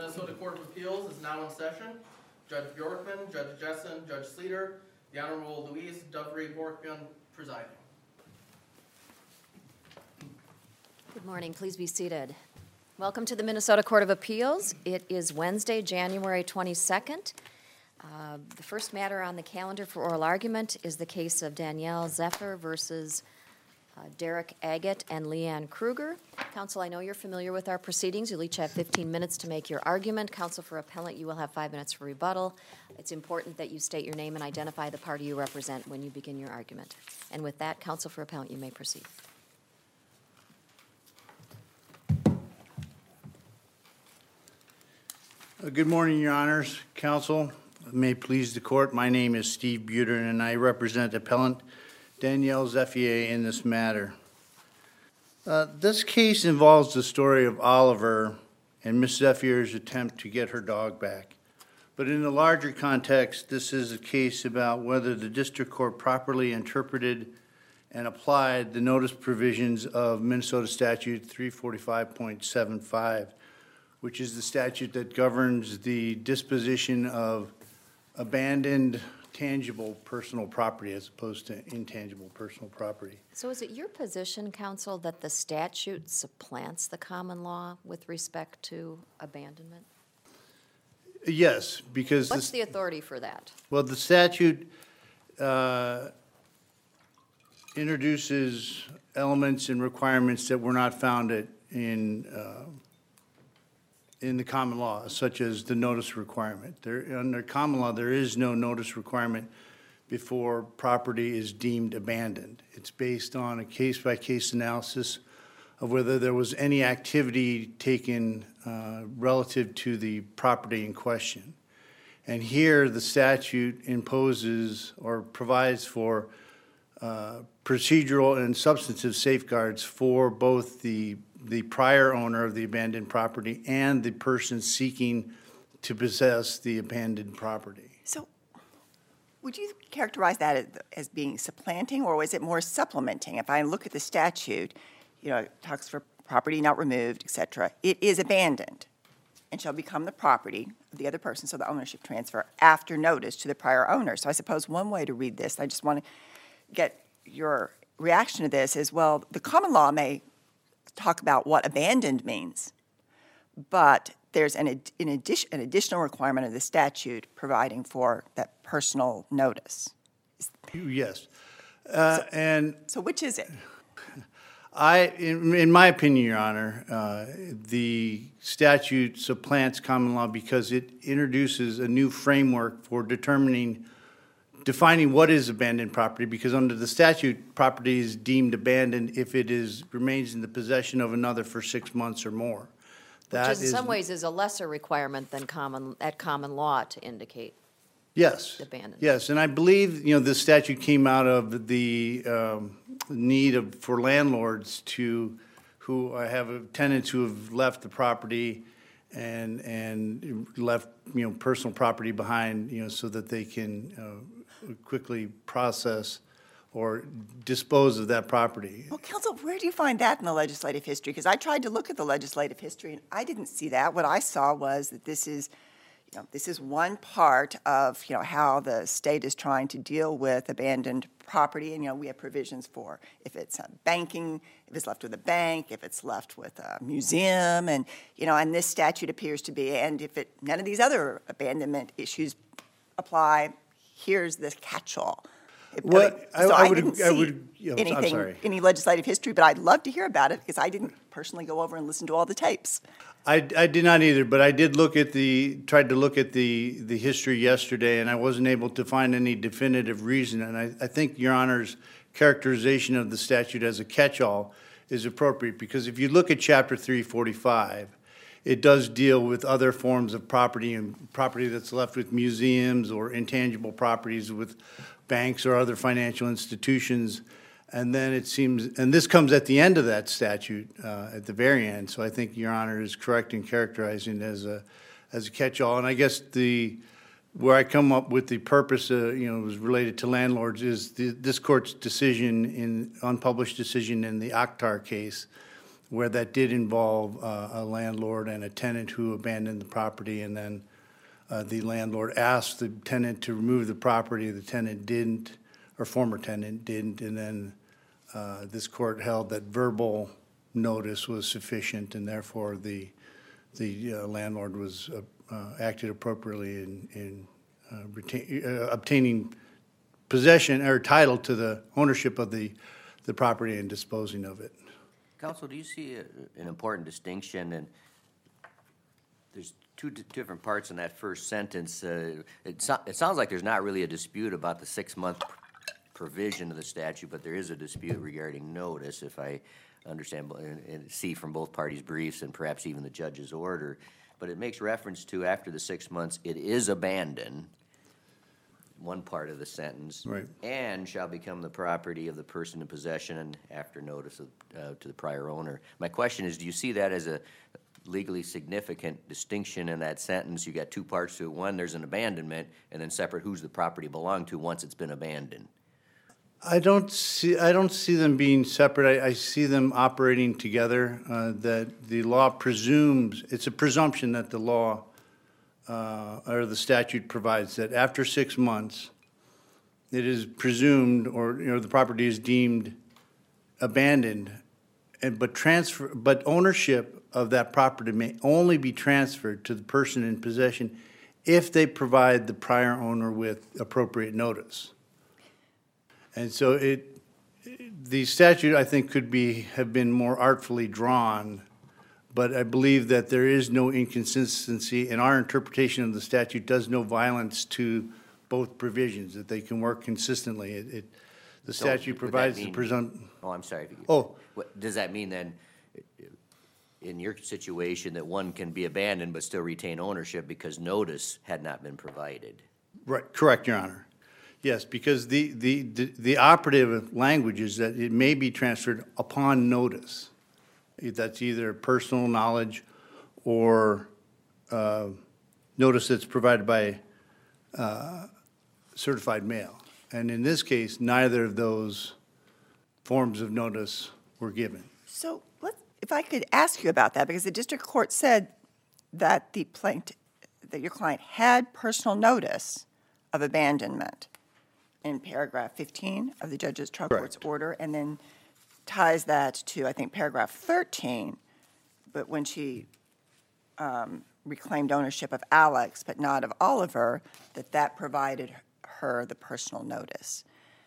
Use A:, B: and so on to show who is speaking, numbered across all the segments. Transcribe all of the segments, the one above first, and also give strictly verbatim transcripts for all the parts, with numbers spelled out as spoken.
A: Minnesota Court of Appeals is now in session. Judge Bjorkman, Judge Jessen, Judge Sleeter, the Honorable Louise Duvry Borkman presiding.
B: Good morning. Please be seated. Welcome to the Minnesota Court of Appeals. It is Wednesday, January twenty-second. Uh, the first matter on the calendar for oral argument is the case of Danielle Zephyr versus uh, Derek Agate and Leanne Kruger. Counsel, I know you're familiar with our proceedings. You'll each have fifteen minutes to make your argument. Counsel for appellant, you will have five minutes for rebuttal. It's important that you state your name and identify the party you represent when you begin your argument. And with that, counsel for appellant, you may proceed.
C: Uh, Good morning, Your Honors. Counsel, may it please the court, my name is Steve Buter, and I represent appellant Danielle Zephyr in this matter. Uh, this case involves the story of Oliver and Miss Zephyr's attempt to get her dog back. But in the larger context, this is a case about whether the district court properly interpreted and applied the notice provisions of Minnesota Statute three forty-five point seven five, which is the statute that governs the disposition of abandoned tangible personal property as opposed to intangible personal property.
B: So is it your position, counsel, that the statute supplants the common law with respect to abandonment?
C: Yes, because
B: What's
C: this,
B: the authority for that?
C: well, the statute uh, introduces elements and requirements that were not found at, in uh, in the common law, such as the notice requirement. There, under common law, there is no notice requirement before property is deemed abandoned. It's based on a case-by-case analysis of whether there was any activity taken uh, relative to the property in question. And here, the statute imposes or provides for uh, procedural and substantive safeguards for both the the prior owner of the abandoned property and the person seeking to possess the abandoned property.
D: So would you characterize that as, as being supplanting, or is it more supplementing? If I look at the statute, you know, it talks for property not removed, et cetera. It is abandoned and shall become the property of the other person, so the ownership transfer after notice to the prior owner. So I suppose one way to read this, I just want to get your reaction to this, is, well, the common law may talk about what abandoned means, but there's an, an, addition, an additional requirement of the statute providing for that personal notice.
C: Yes. Uh,
D: so,
C: and
D: so which is it?
C: I, in, in my opinion, Your Honor, uh, the statute supplants common law because it introduces a new framework for determining defining what is abandoned property, because under the statute, property is deemed abandoned if it is remains in the possession of another for six months or more. That
B: Which in
C: is,
B: some ways is a lesser requirement than common, at common law to indicate
C: yes,
B: abandonment.
C: yes, and I believe, you know, this statute came out of the um, need of, for landlords to, who have tenants who have left the property and and left, you know, personal property behind, you know, so that they can uh, quickly process or dispose of that property.
D: Well, counsel, where do you find that in the legislative history? Because I tried to look at the legislative history, and I didn't see that. What I saw was that this is, you know, this is one part of, you know, how the state is trying to deal with abandoned property. And, you know, we have provisions for if it's uh, banking, if it's left with a bank, if it's left with a museum, and, you know, and this statute appears to be, and if it, none of these other abandonment issues apply, here's the catch-all.
C: Well, I,
D: so
C: I, I
D: I
C: would,
D: didn't see
C: I would, you know, I'm
D: anything,
C: sorry.
D: any legislative history, but I'd love to hear about it because I didn't personally go over and listen to all the tapes.
C: I, I did not either, but I did look at the, tried to look at the, the history yesterday, and I wasn't able to find any definitive reason. And I, I think Your Honor's characterization of the statute as a catch-all is appropriate, because if you look at Chapter three forty-five, it does deal with other forms of property and property that's left with museums or intangible properties with banks or other financial institutions. And then it seems, and this comes at the end of that statute, uh, at the very end. So I think Your Honor is correct in characterizing it as a, as a catch-all. And I guess the, where I come up with the purpose, uh, you know, was related to landlords is the, this court's decision in, unpublished decision in the Akhtar case, where that did involve uh, a landlord and a tenant who abandoned the property, and then uh, the landlord asked the tenant to remove the property, the tenant didn't, or former tenant didn't, and then uh, this court held that verbal notice was sufficient, and therefore the, the uh, landlord was, uh, uh, acted appropriately in, in uh, retain, uh, obtaining possession or title to the ownership of the, the property and disposing of it.
E: Counsel, do you see a, an important distinction? And there's two d- different parts in that first sentence. Uh, it, so, it sounds like there's not really a dispute about the six-month provision of the statute, but there is a dispute regarding notice, if I understand and, and see from both parties' briefs and perhaps even the judge's order. But it makes reference to after the six months, it is abandoned, one part of the sentence.
C: Right.
E: And shall become the property of the person in possession and after notice of, uh, to the prior owner. My question is, do you see that as a legally significant distinction in that sentence? You got two parts to it. One, there's an abandonment, and then separate who's the property belonged to once it's been abandoned.
C: I don't see, I don't see them being separate. I, I see them operating together, uh, that the law presumes, it's a presumption that the law uh, or the statute provides that after six months, it is presumed, or, you know, the property is deemed abandoned, and, but transfer, but ownership of that property may only be transferred to the person in possession if they provide the prior owner with appropriate notice. And so it, the statute, I think, could be, have been more artfully drawn, but I believe that there is no inconsistency, and our interpretation of the statute does no violence to both provisions, that they can work consistently. It, it the
E: So
C: statute
E: would that
C: provides the
E: mean-
C: presumption.
E: Oh, I'm sorry.
C: Oh.
E: What, does that mean then, in your situation, that one can be abandoned but still retain ownership because notice had not been provided?
C: Right, correct, Your Honor. Yes, because the, the, the the operative language is that it may be transferred upon notice. That's either personal knowledge or uh, notice that's provided by uh, certified mail. And in this case, neither of those forms of notice were given.
D: So let, if I could ask you about that, because the district court said that the plaintiff, that your client had personal notice of abandonment in paragraph fifteen of the judge's trial court's
C: Correct.
D: order, and then ties that to, I think, paragraph thirteen, but when she um, reclaimed ownership of Alex but not of Oliver, that that provided her the personal notice.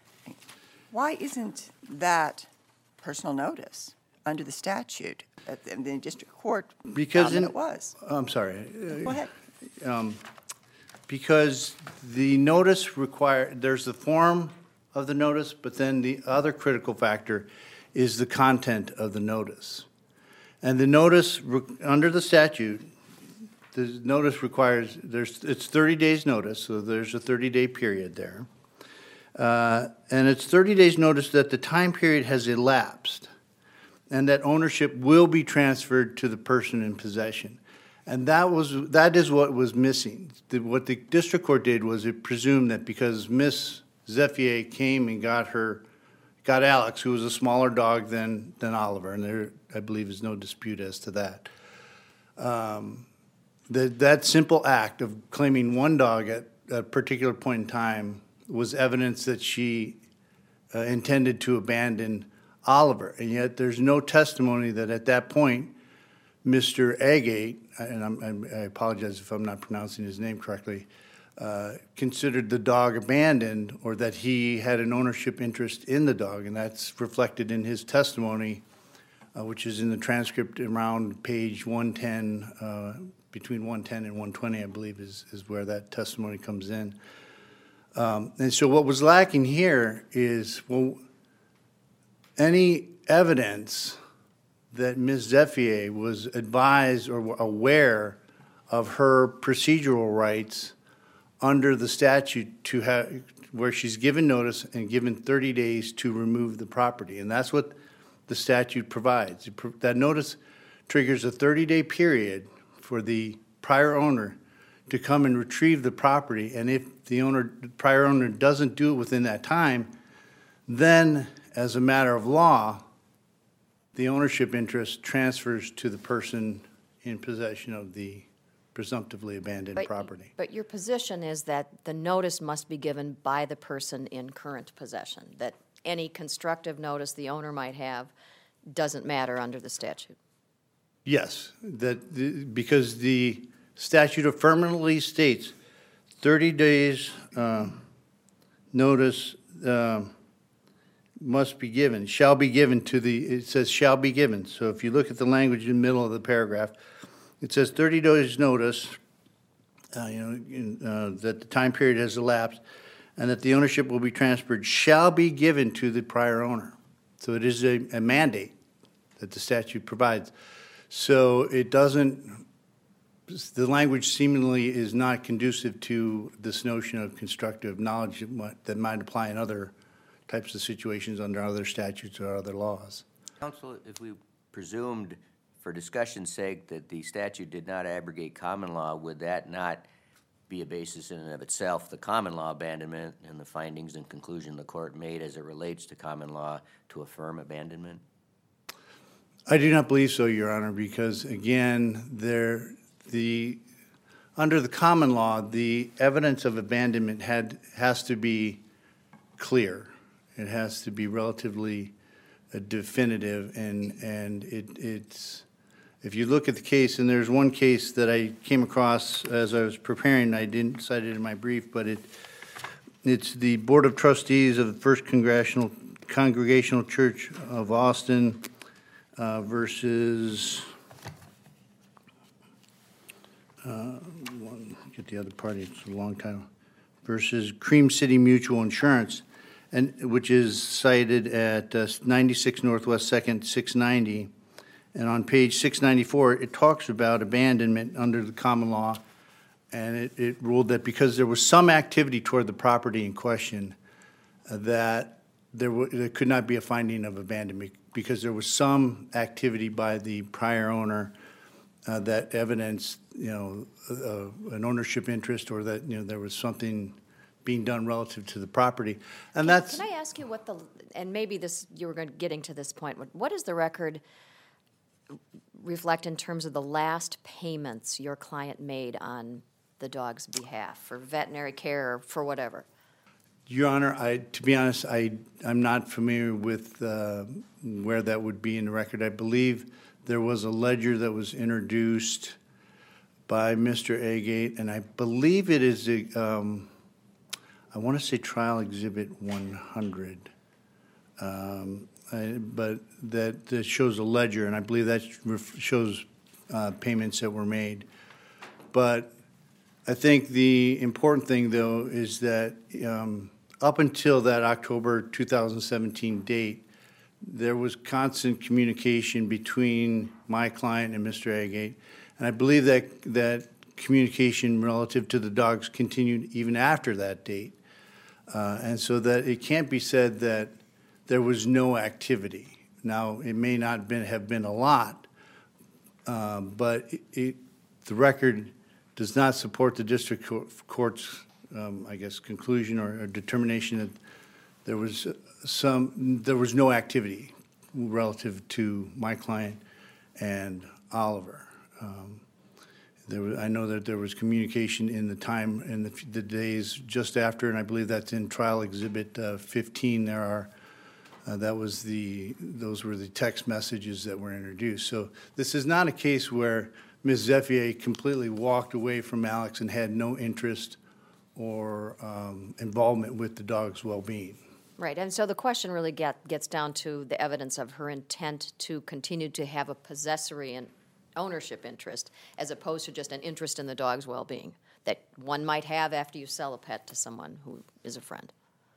D: Why isn't that personal notice under the statute? At the, the district court
C: Because
D: found that
C: in-
D: it was.
C: I'm sorry.
D: Go ahead.
C: Because the notice require, there's the form of the notice, but then the other critical factor is the content of the notice. And the notice, re- under the statute, the notice requires, there's, it's thirty days notice, so there's a thirty-day period there. Uh, And it's thirty days notice that the time period has elapsed and that ownership will be transferred to the person in possession. And that was, that is what was missing. The- What the district court did was it presumed that because Miss Zeffier came and got her, got Alex, who was a smaller dog than, than Oliver, and there, I believe, is no dispute as to that. Um, That, that simple act of claiming one dog at a particular point in time was evidence that she uh, intended to abandon Oliver. And yet there's no testimony that at that point, Mister Agate, and I'm, I'm- I apologize if I'm not pronouncing his name correctly, uh, considered the dog abandoned or that he had an ownership interest in the dog. And that's reflected in his testimony, uh, which is in the transcript around page one ten, uh, between one ten and one twenty, I believe, is, is where that testimony comes in. Um, And so what was lacking here is, well, any evidence that Miz Zeffier was advised or aware of her procedural rights under the statute to have, where she's given notice and given thirty days to remove the property. And that's what the statute provides. It pro- That notice triggers a thirty-day period for the prior owner to come and retrieve the property. And if the owner, the prior owner doesn't do it within that time, then as a matter of law, the ownership interest transfers to the person in possession of the presumptively abandoned
B: But-
C: property.
B: But your position is that the notice must be given by the person in current possession, that any constructive notice the owner might have doesn't matter under the statute?
C: Yes, that, the- because the statute affirmatively states thirty days uh, notice uh, must be given, shall be given to the, it says shall be given. So if you look at the language in the middle of the paragraph, it says thirty days notice, uh, you know, in, uh, that the time period has elapsed and that the ownership will be transferred shall be given to the prior owner. So it is a, a mandate that the statute provides. So it doesn't, the language seemingly is not conducive to this notion of constructive knowledge that might- that might apply in other types of situations under other statutes or other laws.
E: Counsel, if we presumed, for discussion's sake, that the statute did not abrogate common law, would that not be a basis in and of itself, the common law abandonment and the findings and conclusion the court made as it relates to common law to affirm abandonment?
C: I do not believe so, Your Honor, because again, there, the, under the common law, the evidence of abandonment had, has to be clear. It has to be relatively uh, definitive, and, and it, it's, if you look at the case, and there's one case that I came across as I was preparing, I didn't cite it in my brief, but it, it's the Board of Trustees of the First Congressional Congregational Church of Austin uh, versus, uh, one, get the other party, it's a long title, versus Cream City Mutual Insurance, and, which is cited at uh, ninety-six Northwest Second, six ninety. And on page six ninety-four, it talks about abandonment under the common law, and it, it ruled that because there was some activity toward the property in question, uh, that there, w- there could not be a finding of abandonment because there was some activity by the prior owner uh, that evidenced, you know, uh, an ownership interest, or that, you know, there was something being done relative to the property. And that's,
B: Can I ask you what the, and maybe this, you were going- getting to this point, what- what does the record reflect in terms of the last payments your client made on the dog's behalf for veterinary care or for whatever?
C: Your Honor, I, to be honest, I, I'm not familiar with uh, where that would be in the record. I believe there was a ledger that was introduced by Mister Agate, and I believe it is, a, um, I want to say Trial Exhibit one hundred. Um, I- But that, that shows a ledger, and I believe that ref- shows uh, payments that were made. But I think the important thing, though, is that um, up until that October two thousand seventeen date, there was constant communication between my client and Mister Agate. And I believe that, that communication relative to the dogs continued even after that date. Uh, And so that it can't be said that there was no activity. Now, it may not been, have been a lot, uh, but it- it, the record does not support the district cour- court's, um, I guess, conclusion or or determination that there was some, there was no activity relative to my client and Oliver. Um, There was, I know that there was communication in the time, in the, the days just after, and I believe that's in Trial Exhibit uh, fifteen, there are, uh, that was the, those were the text messages that were introduced. So this is not a case where Miz Zeffier completely walked away from Alex and had no interest or um, involvement with the dog's well-being.
B: Right, and so the question really get, gets down to the evidence of her intent to continue to have a possessory and ownership interest, as opposed to just an interest in the dog's well-being, that one might have after you sell a pet to someone who is a friend.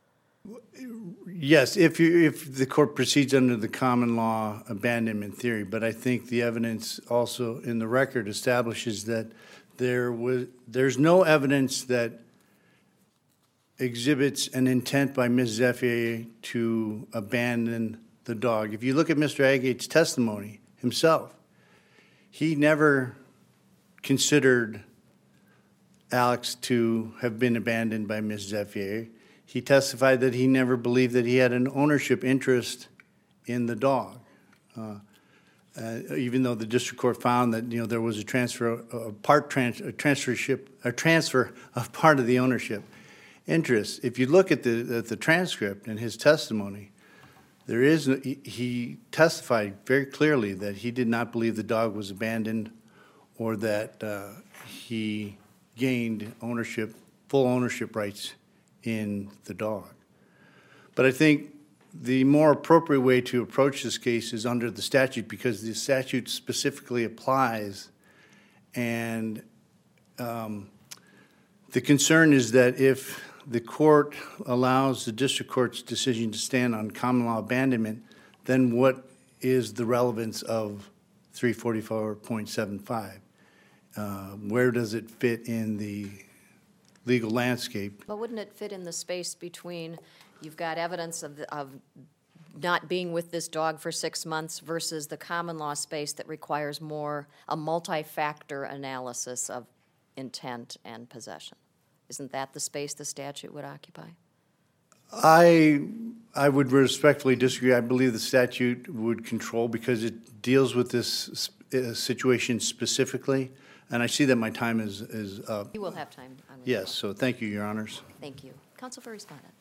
C: Yes, if you, if the court proceeds under the common law abandonment theory, but I think the evidence also in the record establishes that there was, there's no evidence that exhibits an intent by Miz Zeffier to abandon the dog. If you look at Mister Agate's testimony himself, he never considered Alex to have been abandoned by Miz Zeffier. He testified that he never believed that he had an ownership interest in the dog. Uh, uh, even though the district court found that, you know, there was a transfer, a part trans, a transfership, a transfer of part of the ownership interest. If you look at the, at the transcript and his testimony, there is, he- he testified very clearly that he did not believe the dog was abandoned or that uh, he gained ownership, full ownership rights in the dog. But I think the more appropriate way to approach this case is under the statute, because the statute specifically applies. And um, the concern is that if the court allows the district court's decision to stand on common law abandonment, then what is the relevance of three forty-four point seven five? Uh, where does it fit in the legal landscape?
B: But wouldn't it fit in the space between, you've got evidence of, the- of not being with this dog for six months versus the common law space that requires more, a multi-factor analysis of intent and possession? Isn't that the space the statute would occupy?
C: I, I would respectfully disagree. I believe the statute would control, because it deals with this uh, situation specifically. And I see that my time is, is up.
B: You will have time on rebuttal.
C: Yes, so thank you, Your Honors.
B: Thank you. Counsel for Respondent.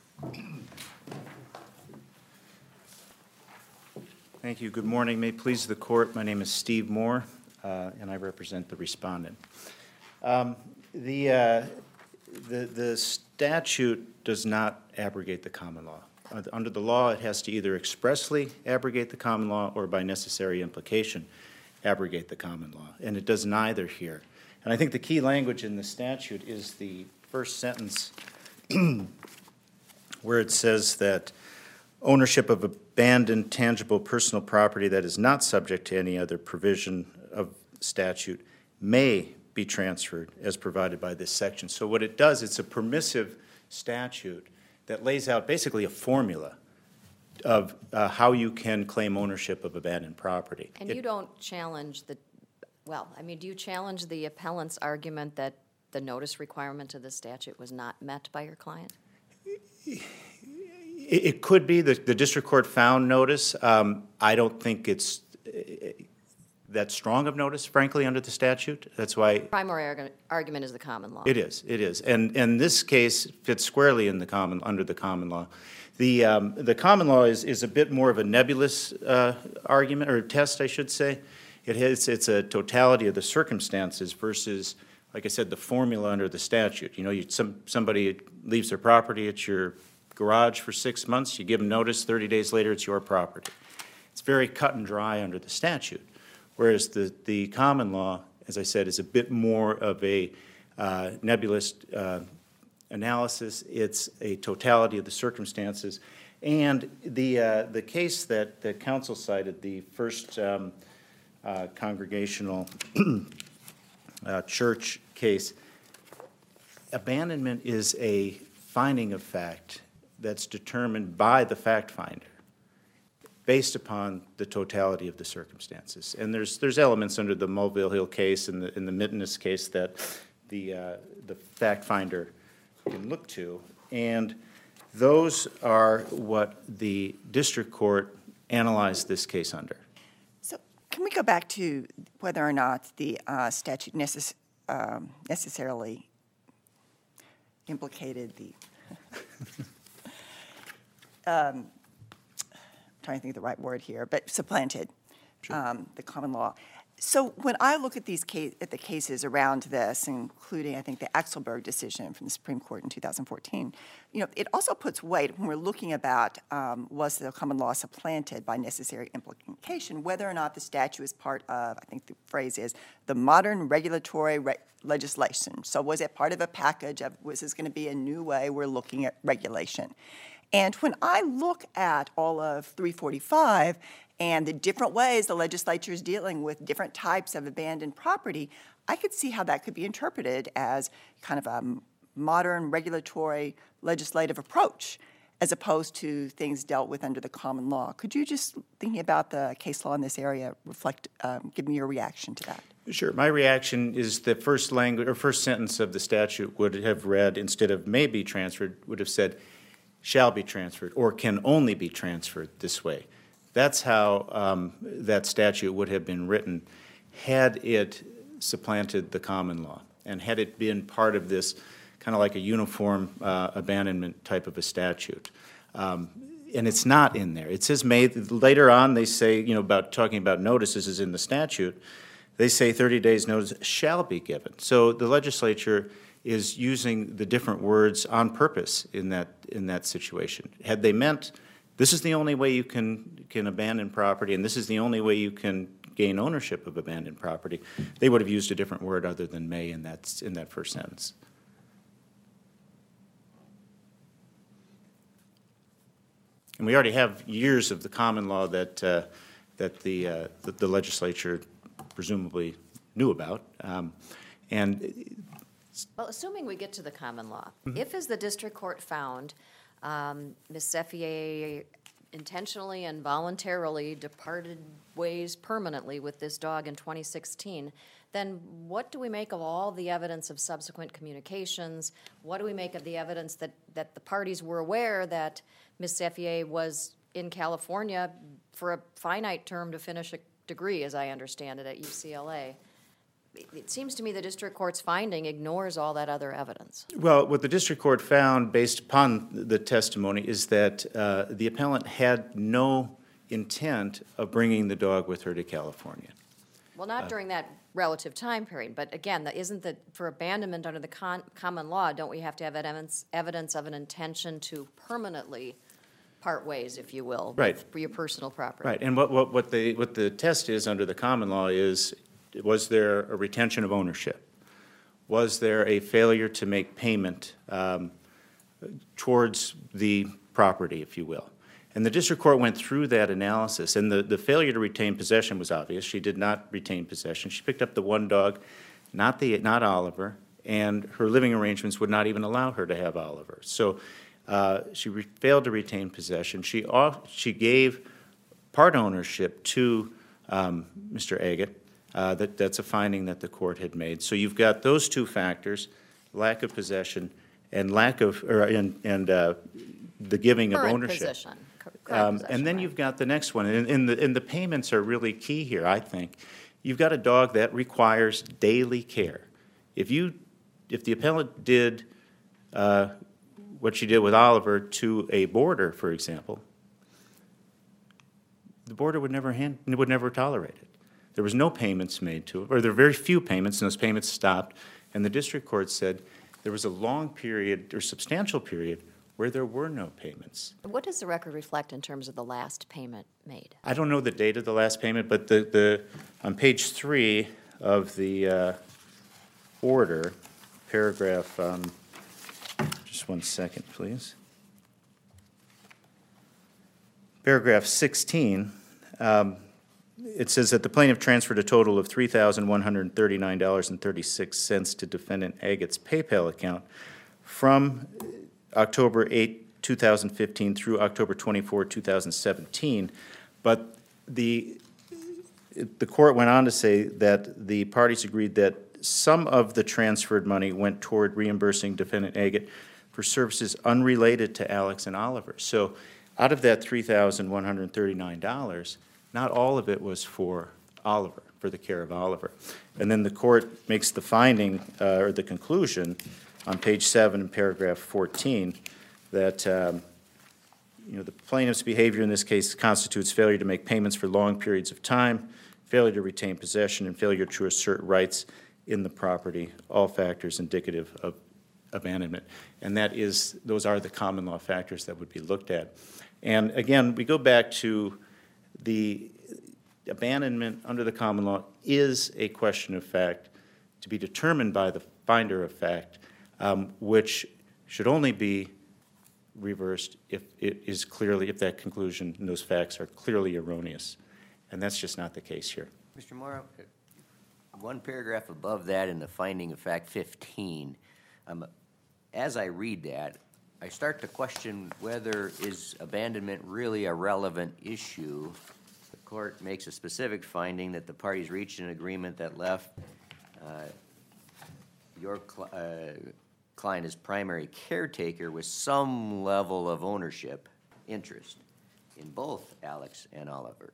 F: Thank you. Good morning. May it please the court, my name is Steve Moore, uh, and I represent the respondent. Um, the, uh, the, the statute does not abrogate the common law. Uh, Under the law, it has to either expressly abrogate the common law or by necessary implication abrogate the common law, and it does neither here. And I think the key language in the statute is the first sentence where it says that ownership of abandoned tangible personal property that is not subject to any other provision of statute may be transferred as provided by this section. So what it does, it's a permissive statute that lays out basically a formula of uh, how you can claim ownership of abandoned property.
B: And
F: It-
B: you don't challenge the, well, I mean, do you challenge the appellant's argument that the notice requirement of the statute was not met by your client?
F: It, it could be, the, the district court found notice. Um, I don't think it's uh, that strong of notice, frankly, under the statute. That's why
B: Primary argu- argument is the common law.
F: it is, it is. And, and this case fits squarely in the common, under the common law. The, um, the common law is, is a bit more of a nebulous uh, argument, or test, I should say. It has, it's a totality of the circumstances versus, like I said, the formula under the statute. You know, you, some, somebody leaves their property at your garage for six months, you give them notice, thirty days later, it's your property. It's very cut and dry under the statute. Whereas the, the common law, as I said, is a bit more of a uh, nebulous uh, analysis. It's a totality of the circumstances. And the, uh, the case that, that counsel cited, the first um, uh, congregational uh, church case, abandonment is a finding of fact that's determined by the fact finder based upon the totality of the circumstances. And there's, there's elements under the Mulville Hill case and the, in the Mitteness case that the, uh, the fact finder can look to. And those are what the district court analyzed this case under.
D: So can we go back to whether or not the uh, statute necess- um, necessarily implicated the, um, I'm trying to think of the right word here, but supplanted um, the common law. So when I look at these case, at the cases around this, including, I think, the Axelberg decision from the Supreme Court in two thousand fourteen, you know, it also puts weight when we're looking about um, was the common law supplanted by necessary implication, whether or not the statute is part of, I think the phrase is, the modern regulatory re- legislation. So was it part of a package of, was this going to be a new way we're looking at regulation? And when I look at all of three forty-five and the different ways the legislature is dealing with different types of abandoned property, I could see how that could be interpreted as kind of a modern regulatory legislative approach as opposed to things dealt with under the common law. Could you just, thinking about the case law in this area, reflect, um, give me your reaction to that?
F: Sure. My reaction is the first language or first sentence of the statute would have read, instead of may be transferred, would have said shall be transferred or can only be transferred this way. That's how um, that statute would have been written had it supplanted the common law, and had it been part of this kind of like a uniform uh, abandonment type of a statute. Um, and it's not in there. It says may, later on they say, you know, about talking about notices is in the statute, they say thirty days notice shall be given. So the legislature is using the different words on purpose in that, in that situation. Had they meant, this is the only way you can, can abandon property, and this is the only way you can gain ownership of abandoned property, they would have used a different word other than may in that, in that first sentence. And we already have years of the common law that, uh, that the, uh, that the legislature presumably knew about. Um, and
B: Well, assuming we get to the common law, if, as the district court found, um, Miz Seffier intentionally and voluntarily departed ways permanently with this dog in twenty sixteen, then what do we make of all the evidence of subsequent communications? What do we make of the evidence that, that the parties were aware that Miz Seffier was in California for a finite term to finish a degree, as I understand it, at U C L A? It seems to me the district court's finding ignores all that other evidence.
F: Well, what the district court found, based upon the testimony, is that uh, the appellant had no intent of bringing the dog with her to California.
B: Well, not during that relative time period, but again, that isn't that for abandonment under the con- common law, don't we have to have evidence, evidence of an intention to permanently part ways, if you will,
F: Right.
B: for your personal property?
F: Right, and what, what, what the, what the test is under the common law is, was there a retention of ownership? Was there a failure to make payment um, towards the property, if you will? And the district court went through that analysis, and the, the failure to retain possession was obvious. She did not retain possession. She picked up the one dog, not the, not Oliver, and her living arrangements would not even allow her to have Oliver. So uh, she re- failed to retain possession. She, off, she gave part ownership to um, Mister Agate. Uh, that, that's a finding that the court had made. So you've got those two factors, lack of possession and lack of, or, and, and uh, the giving of
B: Current
F: ownership.
B: position. Cur- current
F: Um,
B: possession,
F: And then
B: right.
F: you've got the next one, and, and, the, and the payments are really key here, I think. You've got a dog that requires daily care. If you, if the appellant did uh, what she did with Oliver to a boarder, for example, the boarder would never hand, would never tolerate it. There was no payments made to it, or there were very few payments, and those payments stopped. And the district court said there was a long period, or substantial period, where there were no payments.
B: What does the record reflect in terms of the last payment made?
F: I don't know the date of the last payment, but the, the, on page three of the uh, order, paragraph, um, just one second, please. Paragraph sixteen, um, it says that the plaintiff transferred a total of three thousand one hundred thirty-nine dollars and thirty-six cents to defendant Agate's PayPal account from October eighth, two thousand fifteen through October twenty-fourth, two thousand seventeen. But the, the court went on to say that the parties agreed that some of the transferred money went toward reimbursing defendant Agate for services unrelated to Alex and Oliver. So out of that three thousand one hundred thirty-nine dollars, not all of it was for Oliver, for the care of Oliver. And then the court makes the finding, uh, or the conclusion, on page seven in paragraph fourteen, that um, you know, the plaintiff's behavior in this case constitutes failure to make payments for long periods of time, failure to retain possession, and failure to assert rights in the property, all factors indicative of abandonment. And that is, those are the common law factors that would be looked at. And again, we go back to the abandonment under the common law is a question of fact to be determined by the finder of fact, um, which should only be reversed if it is clearly, if that conclusion and those facts are clearly erroneous. And that's just not the case here.
E: Mister Morrow, one paragraph above that in the finding of fact fifteen, um, as I read that, I start to question whether is abandonment really a relevant issue. The court makes a specific finding that the parties reached an agreement that left uh, your cl- uh, client as primary caretaker with some level of ownership interest. in both Alex and Oliver.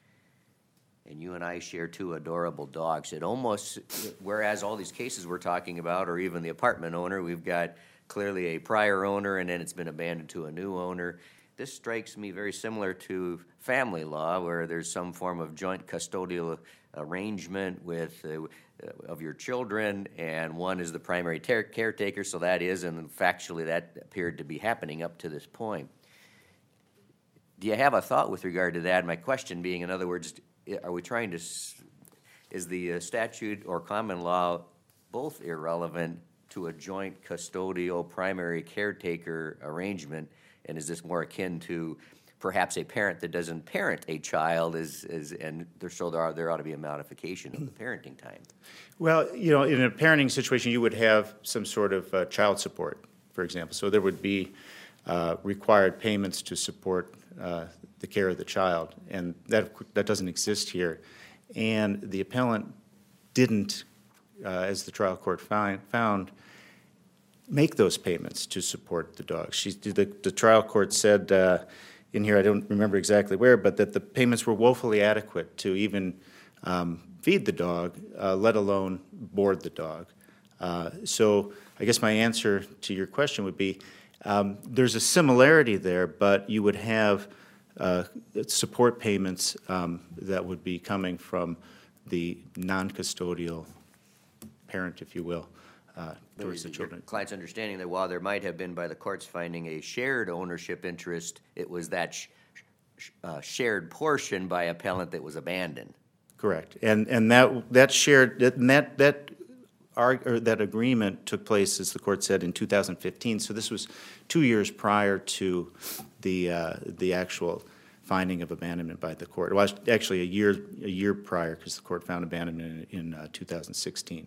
E: And you and I share two adorable dogs. It almost, whereas all these cases we're talking about, or even the apartment owner, we've got clearly a prior owner and then it's been abandoned to a new owner. This strikes me very similar to family law, where there's some form of joint custodial arrangement with, uh, of your children, and one is the primary ter- caretaker, so that is, and factually that appeared to be happening up to this point. Do you have a thought with regard to that? My question being, in other words, are we trying to, s- is the uh, statute or common law both irrelevant to a joint custodial primary caretaker arrangement? And is this more akin to perhaps a parent that doesn't parent a child, is, is, and there, so there, are, there ought to be a modification of the parenting time?
F: Well, you know, in a parenting situation, you would have some sort of uh, child support, for example. So there would be uh, required payments to support uh, the care of the child, and that, that doesn't exist here. And the appellant didn't, uh, as the trial court find, found, make those payments to support the dog. She, the, the trial court said uh, in here, I don't remember exactly where, but that the payments were woefully adequate to even um, feed the dog, uh, let alone board the dog. Uh, so I guess my answer to your question would be, um, there's a similarity there, but you would have uh, support payments um, that would be coming from the non-custodial parent, if you will, uh, towards the
E: Your
F: children.
E: client's understanding that while there might have been, by the court's finding, a shared ownership interest, it was that sh- sh- uh, shared portion by appellant that was abandoned.
F: Correct. And, and that, that shared, that, that, that, arg- or that agreement took place, as the court said, in two thousand fifteen. So this was two years prior to the, uh, the actual finding of abandonment by the court. It was actually a year, a year prior, because the court found abandonment in, in uh, two thousand sixteen.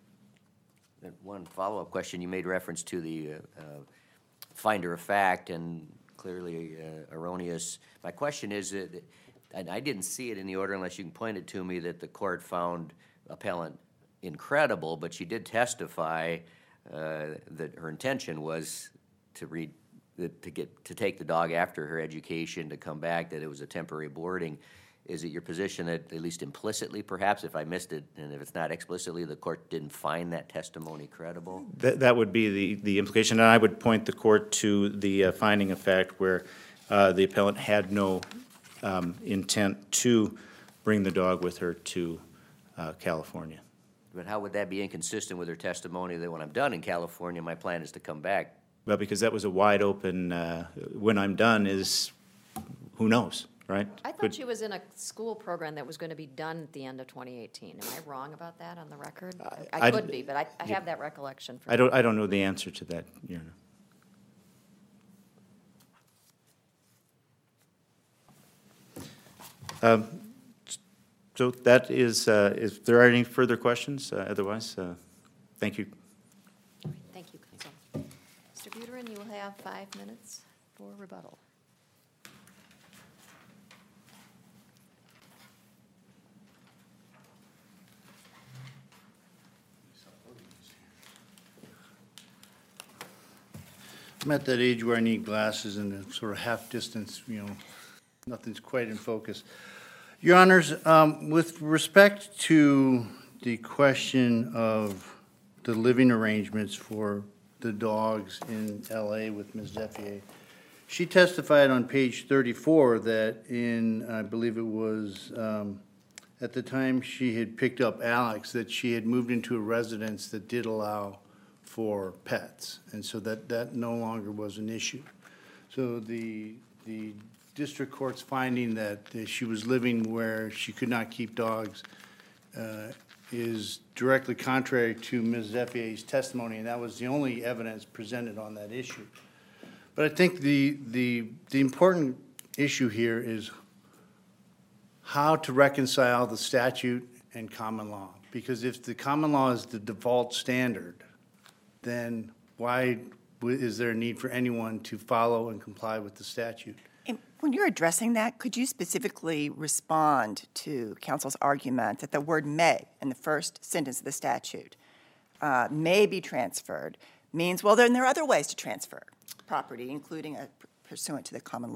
E: And one follow-up question, you made reference to the uh, uh, finder of fact and clearly uh, erroneous. My question is, uh, that- and I didn't see it in the order unless you can point it to me, that the court found appellant incredible, but she did testify uh, that her intention was to read, that to get, to take the dog after her education, to come back, that it was a temporary boarding. Is it your position that, at least implicitly perhaps, if I missed it, and if it's not explicitly, the court didn't find that testimony credible?
F: That, that would be the, the implication, and I would point the court to the uh, finding of fact where uh, the appellant had no um, intent to bring the dog with her to uh, California.
E: But how would that be inconsistent with her testimony that when I'm done in California, my plan is to come back?
F: Well, because that was a wide open, uh, when I'm done is, who knows, right?
B: I thought
F: Could-
B: she was in a school program that was going to be done at the end of twenty eighteen. Am I wrong about that on the record? I
F: I-
B: could be, but I, I have that recollection. from-
F: I don't, I don't know the answer to that, Your Honor. Um, So that is, uh, if there are any further questions, uh, otherwise, uh, thank you.
B: Thank you, Counsel. Mister Buterin, you will have five minutes for rebuttal.
C: I'm at that age where I need glasses and a sort of half distance, you know, nothing's quite in focus. Your Honors, um, with respect to the question of the living arrangements for the dogs in L A with Miz Zeffier, she testified on page thirty-four that in, I believe it was, um, at the time she had picked up Alex, that she had moved into a residence that did allow for pets, and so that, that no longer was an issue. So the, the district court's finding that uh, she was living where she could not keep dogs uh, is directly contrary to Miz Zeffier's testimony, and that was the only evidence presented on that issue. But I think the, the, the important issue here is how to reconcile the statute and common law. Because if the common law is the default standard, then why w- is there a need for anyone to follow and comply with the statute?
D: And when you're addressing that, could you specifically respond to counsel's argument that the word may in the first sentence of the statute, uh, may be transferred, means, well, then there are other ways to transfer property, including a, pursuant to the common law?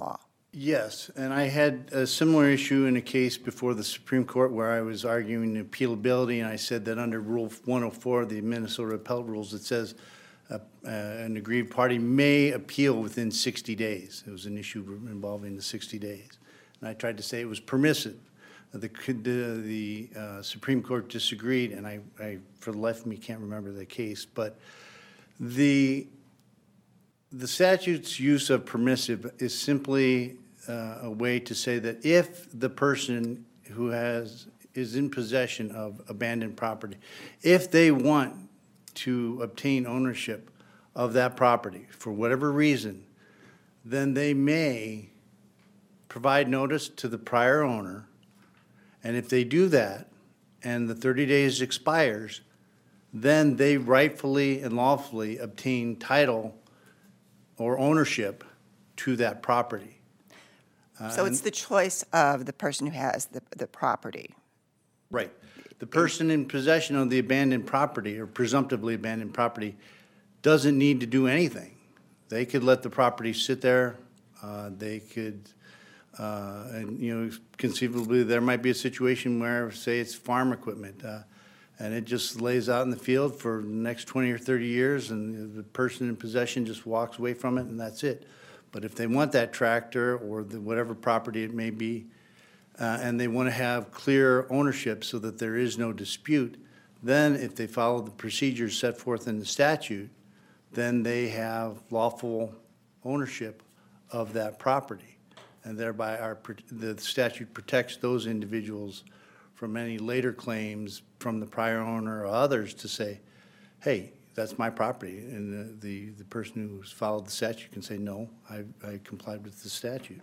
C: Yes, and I had a similar issue in a case before the Supreme Court where I was arguing appealability, and I said that under Rule one oh four of the Minnesota Appellate Rules, it says uh, uh, an aggrieved party may appeal within sixty days. It was an issue involving the sixty days. And I tried to say it was permissive. The, the, the uh, Supreme Court disagreed, and I, I, for the life of me, can't remember the case, but the The statute's use of permissive is simply uh, a way to say that if the person who has, is in possession of abandoned property, if they want to obtain ownership of that property for whatever reason, then they may provide notice to the prior owner, and if they do that and the thirty days expires, then they rightfully and lawfully obtain title or ownership to that property.
D: So it's the choice of the person who has the, the property.
C: Right. The person in possession of the abandoned property or presumptively abandoned property doesn't need to do anything. They could let the property sit there. Uh, they could, uh, and, you know, conceivably there might be a situation where, say, it's farm equipment, uh, and it just lays out in the field for the next twenty or thirty years, and the person in possession just walks away from it, and that's it. But if they want that tractor or the, whatever property it may be, uh, and they want to have clear ownership so that there is no dispute, then if they follow the procedures set forth in the statute, then they have lawful ownership of that property. And thereby our, the statute protects those individuals from any later claims from the prior owner or others to say, hey, that's my property. And the, the, the person who's followed the statute can say, no, I, I complied with the statute.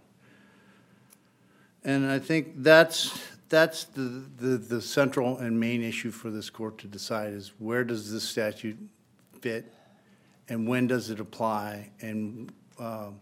C: And I think that's, that's the, the, the central and main issue for this court to decide is where does this statute fit and when does it apply, and um,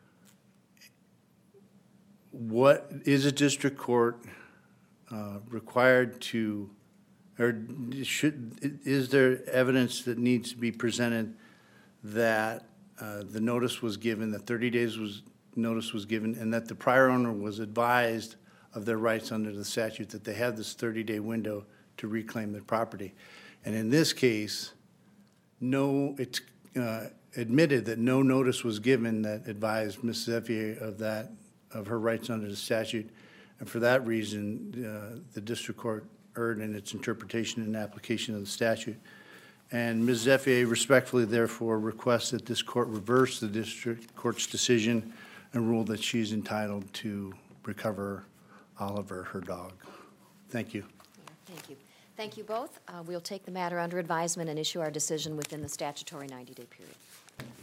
C: what is a district court uh, required to, or should, is there evidence that needs to be presented that uh, the notice was given, that thirty days was, notice was given, and that the prior owner was advised of their rights under the statute, that they had this thirty-day window to reclaim their property. And in this case, no, it's uh, admitted that no notice was given that advised Missus Effier of that, of her rights under the statute. And for that reason, uh, the district court erred in its interpretation and application of the statute. And Miz Effier respectfully therefore requests that this court reverse the district court's decision and rule that she's entitled to recover Oliver, her dog. Thank you.
B: Thank you. Thank you both. Uh, We'll take the matter under advisement and issue our decision within the statutory ninety-day period.